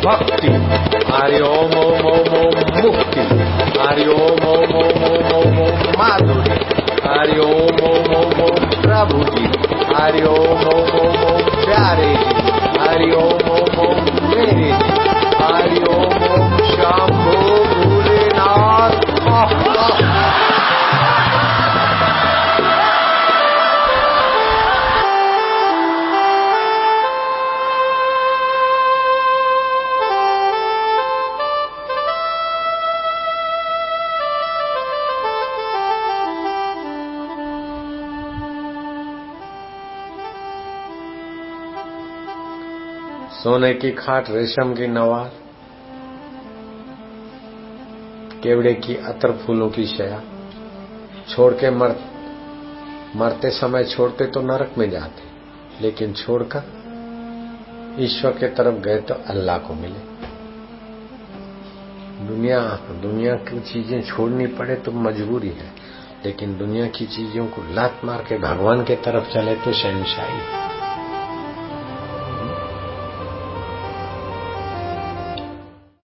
भक्ति, हरि ओम ओम ओम ओम मुक्ति, हरि ओम ओम ओम ओम ओम ओम माधुरी, हरि ओम ओम ओम ओम प्रभु जी, हरि ओम ओम ओम ओम प्यारे जी, हरि ओम ओम ओम मेरे जी, हरि ओम ओम शंभो भोलेनाथ। सोने की खाट, रेशम की नवार, केवड़े की अतर फूलों की शया, छोड़ के मर मरते समय छोड़ते तो नरक में जाते, लेकिन छोड़कर ईश्वर के तरफ गए तो अल्लाह को मिले। दुनिया दुनिया की चीजें छोड़नी पड़े तो मजबूरी है, लेकिन दुनिया की चीजों को लात मार के भगवान के तरफ चले तो शहंशाही।